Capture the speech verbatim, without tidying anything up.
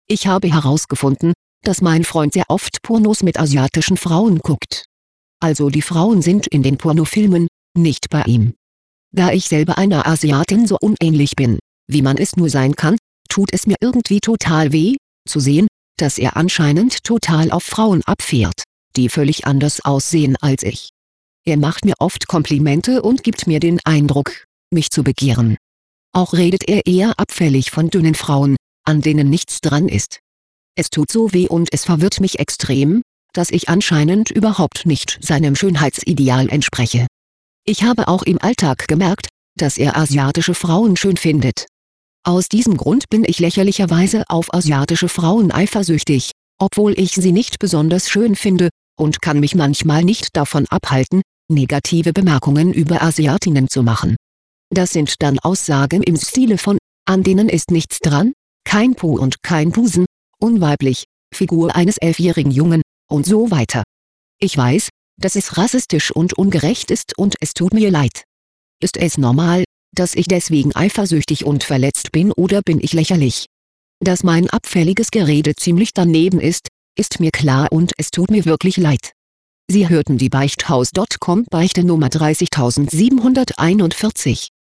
Ich habe herausgefunden, dass mein Freund sehr oft Pornos mit asiatischen Frauen guckt. Also die Frauen sind in den Pornofilmen, nicht bei ihm. Da ich selber einer Asiatin so unähnlich bin, wie man es nur sein kann, tut es mir irgendwie total weh, zu sehen, dass er anscheinend total auf Frauen abfährt, die völlig anders aussehen als ich. Er macht mir oft Komplimente und gibt mir den Eindruck, mich zu begehren. Auch redet er eher abfällig von dünnen Frauen, an denen nichts dran ist. Es tut so weh und es verwirrt mich extrem, dass ich anscheinend überhaupt nicht seinem Schönheitsideal entspreche. Ich habe auch im Alltag gemerkt, dass er asiatische Frauen schön findet. Aus diesem Grund bin ich lächerlicherweise auf asiatische Frauen eifersüchtig, obwohl ich sie nicht besonders schön finde, und kann mich manchmal nicht davon abhalten, negative Bemerkungen über Asiatinnen zu machen. Das sind dann Aussagen im Stile von, an denen ist nichts dran, kein Po und kein Busen, unweiblich, Figur eines elfjährigen Jungen, und so weiter. Ich weiß, dass es rassistisch und ungerecht ist und es tut mir leid. Ist es normal, dass ich deswegen eifersüchtig und verletzt bin, oder bin ich lächerlich? Dass mein abfälliges Gerede ziemlich daneben ist, ist mir klar und es tut mir wirklich leid. Sie hörten die Beichthaus Punkt com Beichte Nummer dreißigtausendsiebenhunderteinundvierzig.